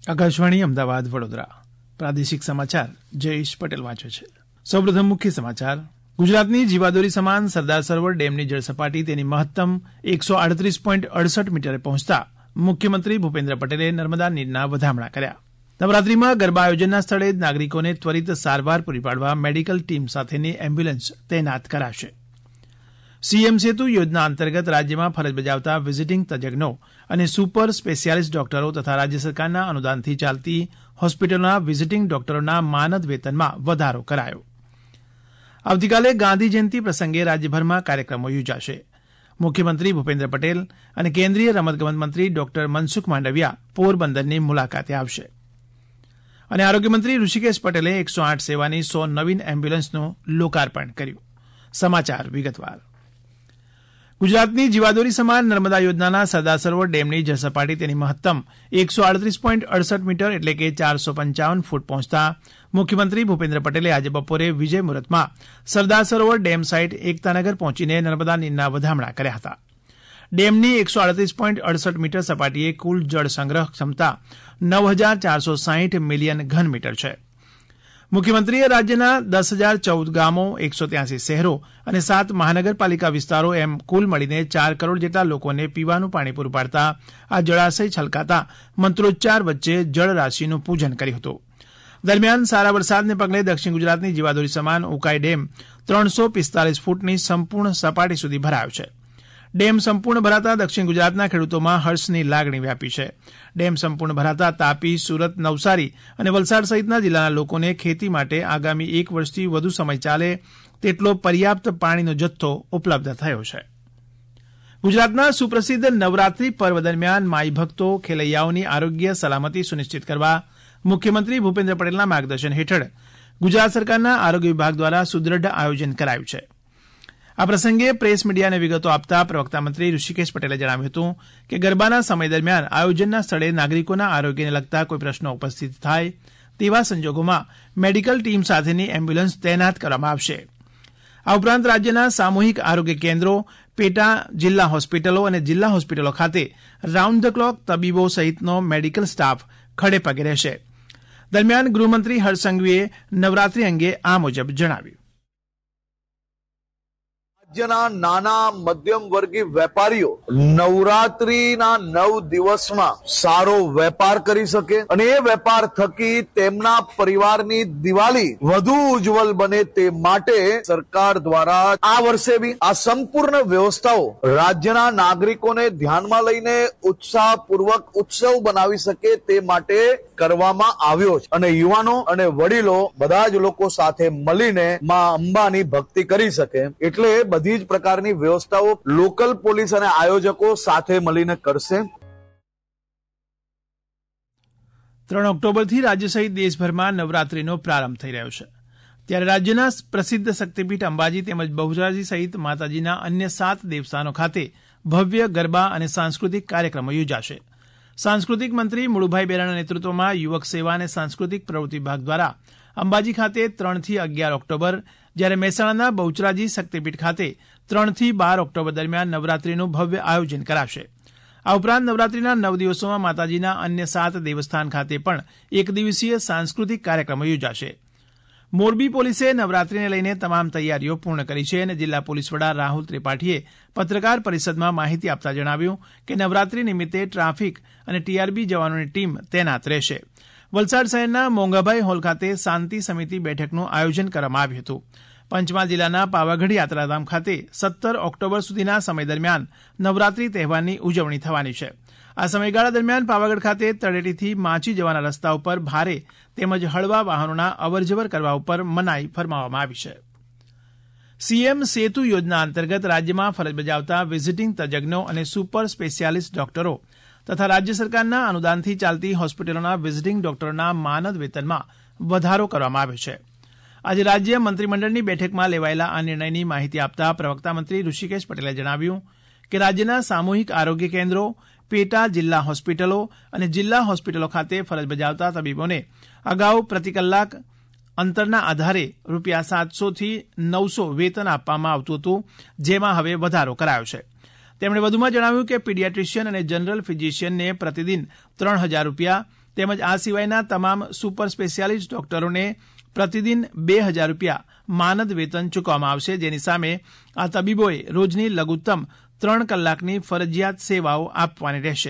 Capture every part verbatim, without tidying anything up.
આકાશવાણી અમદાવાદ વડોદરા પ્રાદેશિક સમાચાર જયેશ પટેલ વાંચે છે. સૌપ્રથમ મુખ્ય સમાચાર. ગુજરાતની જીવાદોરી સમાન સરદાર સરોવર ડેમની જળસપાટી તેની મહત્તમ એકસો આડત્રીસ પોઈન્ટ અડસઠ મીટરે પહોંચતા મુખ્યમંત્રી ભૂપેન્દ્ર પટેલે નર્મદા નીરના વધામણા કર્યા. નવરાત્રીમાં ગરબા આયોજનના સ્થળે જ નાગરિકોને ત્વરિત સારવાર પૂરી પાડવા મેડિકલ ટીમ સાથેની એમ્બ્યુલન્સ તૈનાત કરાશે. સીએમ સેતુ યોજના અંતર્ગત રાજ્યમાં ફરજ બજાવતા વિઝિટિંગ તજજ્ઞો અને સુપર સ્પેશિયાલિસ્ટ ડોક્ટરો તથા રાજ્ય સરકારના અનુદાનથી ચાલતી હોસ્પિટલોના વિઝિટિંગ ડોક્ટરોના માનદ વેતનમાં વધારો કરાયો. આવતીકાલે ગાંધી જયંતિ પ્રસંગે રાજ્યભરમાં કાર્યક્રમો યોજાશે. મુખ્યમંત્રી ભૂપેન્દ્ર પટેલ અને કેન્દ્રીય રમતગમત મંત્રી ડોક્ટર મનસુખ માંડવિયા પોરબંદરની મુલાકાતે આવશે. અને આરોગ્યમંત્રી ઋષિકેશ પટેલે એકસો આઠ સેવાની સો નવીન એમ્બ્યુલન્સનું લોકાર્પણ કર્યું. સમાચાર વિગતવાર. ગુજરાતની જીવાદોરી સમાન નર્મદા યોજનાના સરદાર સરોવર ડેમની જળસપાટી તેની મહત્તમ એકસો આડત્રીસ પોઈન્ટ અડસઠ મીટર એટલે કે ચારસો પંચાવન ફૂટ પહોંચતા મુખ્યમંત્રી ભૂપેન્દ્ર પટેલે આજે બપોરે વિજય મુહૂર્તમાં સરદાર સરોવર ડેમ સાઇટ એકતાનગર પહોંચીને નર્મદા નીરના વધામણા કર્યા હતા. ડેમની એકસો આડત્રીસ પોઈન્ટ અડસઠ મીટર સપાટીએ કુલ જળ સંગ્રહ ક્ષમતા નવ હજાર ચારસો સાહીઠ મિલિયન ઘન મીટર છે. મુખ્યમંત્રીએ રાજ્યના દસ હજાર ચૌદ ગામો એકસો ત્યાસી શહેરો અને સાત મહાનગરપાલિકા વિસ્તારો એમ કુલ મળીને ચાર કરોડ જેટલા લોકોને પીવાનું પાણી પૂરું પાડતા આ જળાશય છલકાતા મંત્રોચ્ચાર વચ્ચે જળરાશિનું પૂજન કર્યું હતું. દરમિયાન સારા વરસાદને પગલે દક્ષિણ ગુજરાતની જીવાદોરી સમાન ઉકાઈ ડેમ ત્રણસો પિસ્તાલીસ ફૂટની સંપૂર્ણ સપાટી સુધી ભરાયો છે. ડેમ સંપૂર્ણ ભરાતા દક્ષિણ ગુજરાતના ખેડૂતોમાં હર્ષની લાગણી વ્યાપી છે. ડેમ સંપૂર્ણ ભરાતા તાપી, સુરત, નવસારી અને વલસાડ સહિતના જિલ્લાના લોકોને ખેતી માટે આગામી એક વર્ષથી વધુ સમય ચાલે તેટલો પર્યાપ્ત પાણીનો જથ્થો ઉપલબ્ધ થયો છે. ગુજરાતના સુપ્રસિદ્ધ નવરાત્રી પર્વ દરમિયાન માઈ ભક્તો ખેલૈયાઓની આરોગ્ય સલામતી સુનિશ્ચિત કરવા મુખ્યમંત્રી ભૂપેન્દ્ર પટેલના માર્ગદર્શન હેઠળ ગુજરાત સરકારના આરોગ્ય વિભાગ દ્વારા સુદ્રઢ આયોજન કરાયું છે. આ પ્રસંગે પ્રેસ મીડિયાને વિગતો આપતા પ્રવક્તા મંત્રી ઋષિકેશ પટેલે જણાવ્યું હતું કે ગરબાના સમય દરમિયાન આયોજનના સ્થળે નાગરિકોના આરોગ્યને લગતા કોઈ પ્રશ્નો ઉપસ્થિત થાય તેવા સંજોગોમાં મેડિકલ ટીમ સાથેની એમ્બ્યુલન્સ તૈનાત કરવામાં આવશે. આ ઉપરાંત રાજ્યના સામૂહિક આરોગ્ય કેન્દ્રો, પેટા જિલ્લા હોસ્પિટલો અને જિલ્લા હોસ્પિટલો ખાતે રાઉન્ડ ધ ક્લોક તબીબો સહિતનો મેડિકલ સ્ટાફ ખડે પગે રહેશે. દરમિયાન ગૃહમંત્રી હર્ષ સંઘવીએ નવરાત્રી અંગે આ મુજબ જણાવ્યું. રાજ્યના નાના મધ્યમ વર્ગીય વેપારીઓ નવરાત્રીના નવ દિવસમાં સારો વેપાર કરી શકે અને એ વેપાર થકી તેમના પરિવારની દિવાળી વધુ ઉજ્જવલ બને તે માટે સરકાર દ્વારા આ વર્ષે બી આ સંપૂર્ણ વ્યવસ્થાઓ રાજ્યના નાગરિકોને ધ્યાનમાં લઈને ઉત્સાહપૂર્વક ઉત્સવ બનાવી શકે તે માટે કરવામાં આવ્યો છે અને યુવાનો અને વડીલો બધા જ લોકો સાથે મળીને માં અંબાની ભક્તિ કરી શકે એટલે બધી જ પ્રકારની વ્યવસ્થાઓ લોકલ પોલીસ અને આયોજકો સાથે મળીને કરશે. ત્રણ ઓક્ટોબરથી રાજ્ય સહિત દેશભરમાં નવરાત્રીનો પ્રારંભ થઈ રહ્યો છે. ત્યારે રાજ્યના પ્રસિદ્ધ શક્તિપીઠ અંબાજી તેમજ બહુચરાજી સહિત માતાજીના અન્ય સાત દેવસ્થાનો ખાતે ભવ્ય ગરબા અને સાંસ્કૃતિક કાર્યક્રમો યોજાશે. સાંસ્કૃતિક મંત્રી મુળુભાઈ બેરાના નેતૃત્વમાં યુવક સેવા અને સાંસ્કૃતિક પ્રવૃત્તિ વિભાગ દ્વારા અંબાજી ખાતે ત્રણથી અગિયાર ઓક્ટોબર જ્યારે મહેસાણાના બહુચરાજી શક્તિપીઠ ખાતે ત્રણથી બાર ઓક્ટોબર દરમિયાન નવરાત્રીનું ભવ્ય આયોજન કરાશે. આ ઉપરાંત નવરાત્રીના નવ દિવસોમાં માતાજીના અન્ય સાત દેવસ્થાન ખાતે પણ એક દિવસીય સાંસ્કૃતિક કાર્યક્રમો યોજાશે. મોરબી પોલીસે નવરાત્રીને લઈને તમામ તૈયારીઓ પૂર્ણ કરી છે અને જિલ્લા પોલીસ વડા રાહુલ ત્રિપાઠીએ પત્રકાર પરિષદમાં માહિતી આપતા જણાવ્યું કે નવરાત્રી નિમિત્તે ટ્રાફિક અને ટીઆરબી જવાનોની ટીમ તૈનાત રહેશે. વલસાડ શહેરના મોંઘાભાઈ હોલ ખાતે શાંતિ સમિતિ બેઠકનું આયોજન કરવામાં આવ્યું હતું. પંચમહાલ જિલ્લાના પાવાગઢ યાત્રાધામ ખાતે સત્તર ઓક્ટોબર સુધીના સમય દરમિયાન નવરાત્રી તહેવારની ઉજવણી થવાની છે. આ સમયગાળા દરમિયાન પાવાગઢ ખાતે તળેટીથી માચી જવાના રસ્તા ઉપર ભારે તેમજ હળવા વાહનોના અવરજવર કરવા ઉપર મનાઈ ફરમાવવામાં આવી છે. સીએમ સેતુ યોજના અંતર્ગત રાજ્યમાં ફરજ બજાવતા વિઝિટિંગ તજજ્ઞો અને સુપર સ્પેશિયાલિસ્ટ ડોક્ટરો તથા રાજ્ય સરકારના અનુદાનથી ચાલતી હોસ્પિટલોના વિઝિટિંગ ડોક્ટરોના માનદ વેતનમાં વધારો કરવામાં આવ્યો છે. આજે રાજ્ય મંત્રીમંડળની બેઠકમાં લેવાયેલા આ નિર્ણયની માહિતી આપતા પ્રવક્તા મંત્રી ઋષિકેશ પટેલે જણાવ્યું કે રાજ્યના સામૂહિક આરોગ્ય કેન્દ્રો, પેટા જિલ્લા હોસ્પિટલો અને જિલ્લા હોસ્પિટલો ખાતે ફરજ બજાવતા તબીબોને અગાઉ પ્રતિ કલાક અંતરના આધારે રૂપિયા સાતસોથી નવસો વેતન આપવામાં આવતું હતું, જેમાં હવે વધારો કરાયો છે. તેમણે વધુમાં જણાવ્યું કે પીડિયાટ્રિશિયન અને જનરલ ફિઝિશિયનને પ્રતિદિન ત્રણ હજાર રૂપિયા તેમજ આ સિવાયના તમામ સુપર સ્પેશિયાલિસ્ટ ડોક્ટરોને પ્રતિદિન બે હજાર રૂપિયા માનદ વેતન ચૂકવવામાં આવશે, જેની સામે આ તબીબોએ રોજની લઘુત્તમ ત્રણ કલાકની ફરજિયાત સેવાઓ આપવાની રહેશે.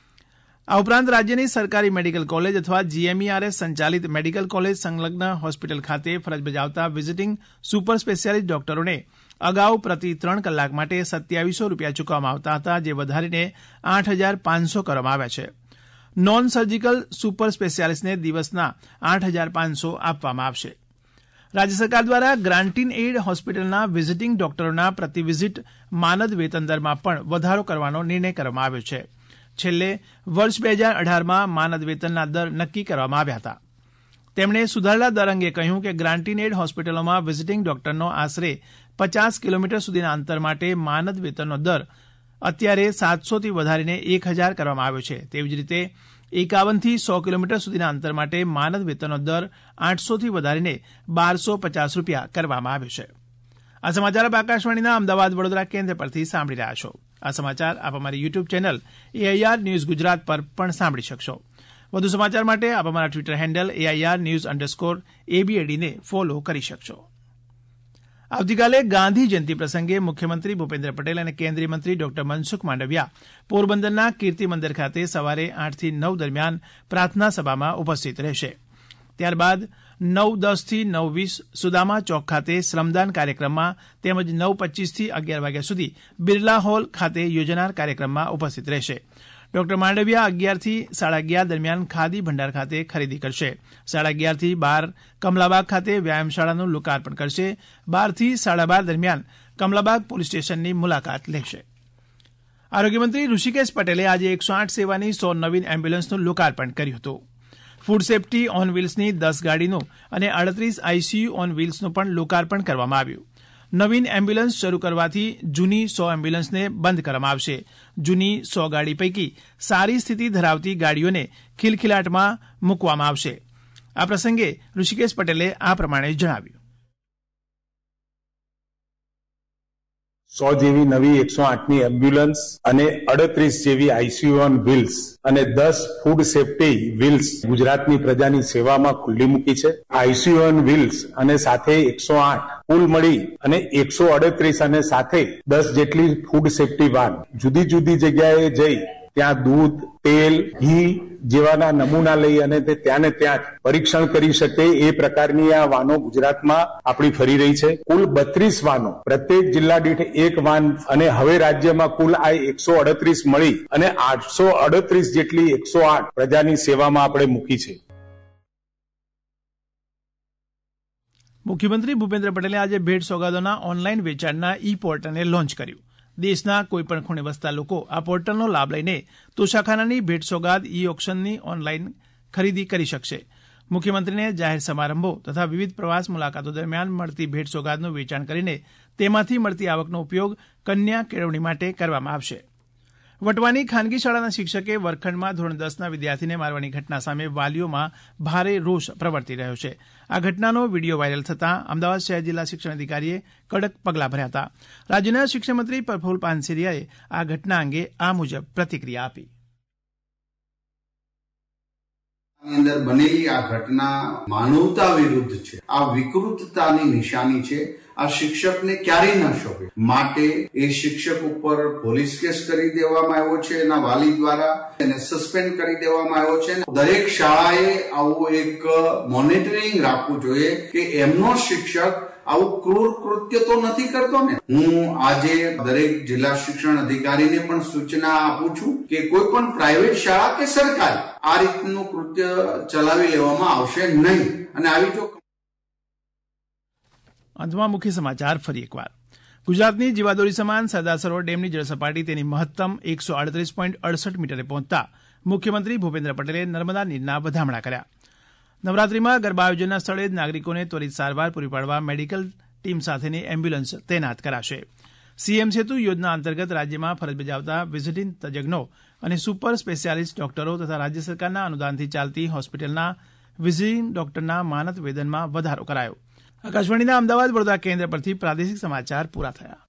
આ ઉપરાંત રાજ્યની સરકારી મેડિકલ કોલેજ અથવા જીએમઈઆરએસ સંચાલિત મેડિકલ કોલેજ સંલગ્ન હોસ્પિટલ ખાતે ફરજ બજાવતા વિઝિટિંગ સુપર સ્પેશિયાલિસ્ટ ડોક્ટરોને અગાઉ પ્રતિ ત્રણ કલાક માટે સત્યાવીસો રૂપિયા ચૂકવવામાં આવતા હતા, જે વધારીને આઠ હજાર પાંચસો કરવામાં આવ્યા છે. નોન સર્જિકલ સુપર સ્પેશિયાલિસ્ટને દિવસના આઠ હજાર પાંચસો આપવામાં આવશે. રાજ્ય સરકાર દ્વારા ગ્રાન્ટીન એઇડ હોસ્પિટલના વિઝિટિંગ ડોક્ટરોના પ્રતિ વિઝિટ માનદ વેતન દરમાં પણ વધારો કરવાનો નિર્ણય કરવામાં આવ્યો છે. છેલ્લે વર્ષ બે હજાર અઢારમાં માનદ વેતનના દર નક્કી કરવામાં આવ્યા હતા. તેમણે સુધારેલા દર અંગે કહ્યું કે ગ્રાન્ટીન એઇડ હોસ્પિટલોમાં વિઝિટિંગ ડોક્ટરનો આશરે પચાસ કિલોમીટર સુધીના અંતર માટે માનદ વેતનનો દર અત્યારે સાતસોથી વધારીને એક હજાર કરવામાં આવ્યો છે. તેવી જ રીતે એકાવનથી સો કિલોમીટર સુધીના અંતર માટે માનદ વેતનનો દર આઠસોથી વધારીને બારસો પચાસ રૂપિયા કરવામાં આવ્યો છે. આ સમાચાર આપ આકાશવાણીના અમદાવાદ વડોદરા કેન્દ્ર પરથી સાંભળી રહ્યા છો. આ સમાચાર આપ અમારી YouTube channel AIR news Gujarat પર પણ સાંભળી શકશો. વધુ સમાચાર માટે આપ અમારા Twitter handle AIR news underscore એબીએડીને ફોલો કરી શકશો. આવતીકાલે ગાંધી જયંતિ પ્રસંગે મુખ્યમંત્રી ભૂપેન્દ્ર પટેલ અને કેન્દ્રીય મંત્રી ડોક્ટર મનસુખ માંડવિયા પોરબંદરના કીર્તિ મંદિર ખાતે સવારે આઠથી નવ દરમિયાન પ્રાર્થના સભામાં ઉપસ્થિત રહેશે. ત્યારબાદ નવ દસથી નવ વીસ સુદામા ચોક ખાતે શ્રમદાન કાર્યક્રમમાં તેમજ નવ પચીસથી અગિયાર વાગ્યા સુધી બિરલા હોલ ખાતે યોજાનાર કાર્યક્રમમાં ઉપસ્થિત રહેશે. ડોક્ટર માંડવિયા અગિયારથી સાડા અગિયાર દરમિયાન ખાદી ભંડાર ખાતે ખરીદી કરશે. સાડા અગિયારથી બાર કમલાબાગ ખાતે વ્યાયામશાળાનું લોકાર્પણ કરશે. બારથી સાડા બાર દરમિયાન કમલાબાગ પોલીસ સ્ટેશનની મુલાકાત લેશે. આરોગ્યમંત્રી ઋષિકેશ પટેલે આજે એકસો આઠ સેવાની સો નવીન એમ્બ્યુલન્સનું લોકાર્પણ કર્યું હતું. ફૂડ સેફ્ટી ઓન વ્હીલ્સની દસ ગાડીનું અને આડત્રીસ આઈસીયુ ઓન વ્હીલ્સનું પણ લોકાર્પણ કરવામાં આવ્યું. નવીન એમ્બ્યુલન્સ શરૂ કરવાથી જૂની સો એમ્બ્યુલન્સને બંધ કરવામાં આવશે. જૂની સો ગાડી પૈકી સારી સ્થિતિ ધરાવતી ગાડીઓને ખિલખિલાટમાં મૂકવામાં આવશે. આ પ્રસંગે ઋષિકેશ પટેલે આ પ્રમાણે જણાવ્યું. સો જેવી નવી એકસો આઠની એમ્બ્યુલન્સ અને અડત્રીસ જેવી આઈસીયુ ઓન વ્હીલ્સ અને દસ ફૂડ સેફ્ટી વ્હીલ્સ ગુજરાતની પ્રજાની સેવામાં ખુલ્લી મૂકી છે. આઈસીયુ ઓન વ્હીલ્સ અને સાથે એકસો આઠ કુલ મળી અને એકસો અડત્રીસ અને સાથે દસ જેટલી ફૂડ સેફ્ટી વાન જુદી જુદી જગ્યાએ જઈ ત્યાં દૂધ, તેલ, ઘી જેવાના નમૂના લઈ અને તે ત્યાં ને ત્યાં પરીક્ષણ કરી શકે એ પ્રકારની આ વાનો ગુજરાતમાં આપણી ફરી રહી છે. કુલ બત્રીસ વાનો, પ્રત્યેક જિલ્લા દીઠ એક વાન અને હવે રાજ્યમાં કુલ આ એકસો અડત્રીસ મળી અને આઠસો અડત્રીસ જેટલી એકસો આઠ પ્રજાની સેવામાં આપણે મૂકી છે. મુખ્યમંત્રી ભૂપેન્દ્ર પટેલે આજે ભેટ સોગાદોના ઓનલાઈન વેચાણના ઈ પોર્ટલને લોન્ચ કર્યું. દેશના કોઈપણ ખૂણે વસતા લોકો આ પોર્ટલનો લાભ લઈને તોશાખાનાની ભેટ સોગાદ ઈ ઓક્શનની ઓનલાઈન ખરીદી કરી શકશે. મુખ્યમંત્રીને જાહેર સમારંભો તથા વિવિધ પ્રવાસ મુલાકાતો દરમિયાન મળતી ભેટ સોગાદનું વેચાણ કરીને તેમાંથી મળતી આવકનો ઉપયોગ કન્યા કેળવણી માટે કરવામાં આવશે. વટવાની ખાનગી શાળાના શિક્ષકે વર્ગખંડમાં ધોરણ દસના વિદ્યાર્થીને મારવાની ઘટના સામે વાલીઓમાં ભારે રોષ પ્રવર્તી રહ્યો છે. આ ઘટનાનો વિડીયો વાયરલ થતાં અમદાવાદ શહેર જિલ્લા શિક્ષણ અધિકારીએ કડક પગલાં ભર્યા હતા. રાજ્યના શિક્ષણમંત્રી પ્રફુલ પાનસેરિયાએ આ ઘટના અંગે આ મુજબ પ્રતિક્રિયા આપી. અંદર બનેલી આ ઘટના માનવતા વિરુદ્ધ છે. આ વિકૃતતાની નિશાની છે. આ શિક્ષકને ક્યારેય ન શોભે. માટે એ શિક્ષક ઉપર પોલીસ કેસ કરી દેવામાં આવ્યો છે એના વાલી દ્વારા, એને સસ્પેન્ડ કરી દેવામાં આવ્યો છે. દરેક શાળાએ આવું એક મોનિટરિંગ રાખવું જોઈએ કે એમનો શિક્ષક આવું ક્રૂર કૃત્ય તો નથી કરતો ને. હું આજે દરેક જિલ્લા શિક્ષણ અધિકારીને પણ સૂચના આપું છું કે કોઈ પણ પ્રાઇવેટ શાળા કે સરકારી આ રીતનું કૃત્ય ચલાવી લેવામાં આવશે નહીં. અને આવી જો અંતમાં મુખ્ય સમાચાર ફરી એકવાર. ગુજરાતની જીવાદોરી સમાન સરદાર સરોવર ડેમની જળસપાટી તેની મહત્તમ એકસો આડત્રીસ પોઈન્ટ અડસઠ મીટરે પહોંચતા મુખ્યમંત્રી ભૂપેન્દ્ર પટેલે નર્મદા નીરના વધામણા કર્યા. નવરાત્રીમાં ગરબા આયોજનના સ્થળે જ નાગરિકોને ત્વરિત સારવાર પૂરી પાડવા મેડિકલ ટીમ સાથેની એમ્બ્યુલન્સ તૈનાત કરાશે. સીએમ સેતુ યોજના અંતર્ગત રાજ્યમાં ફરજ બજાવતા વિઝિટિંગ તજજ્ઞો અને સુપર સ્પેશિયાલિસ્ટ ડોક્ટરો તથા રાજ્ય સરકારના અનુદાનથી ચાલતી હોસ્પિટલના વિઝિટિંગ ડોક્ટરના માનદ વેતનમાં વધારો કરાયો. આકાશવાણીના અમદાવાદ વડોદરા કેન્દ્ર પરથી પ્રાદેશિક સમાચાર પૂરા થયા.